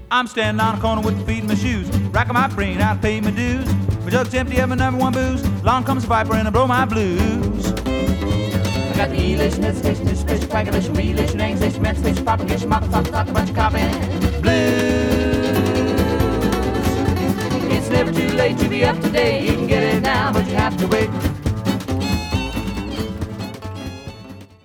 I'm standing on a corner with my feet in my shoes, racking my brain out to pay my dues. My jug's empty of my number one booze. Along comes a viper and I blow my blues. I got the elation, hesitation, anticipation, coagulation, relation, annexation, emancipation, propagation, motherfucker, talk a bunch of copy blues. It's never too late to be up to date. You can get it now, but you have to wait.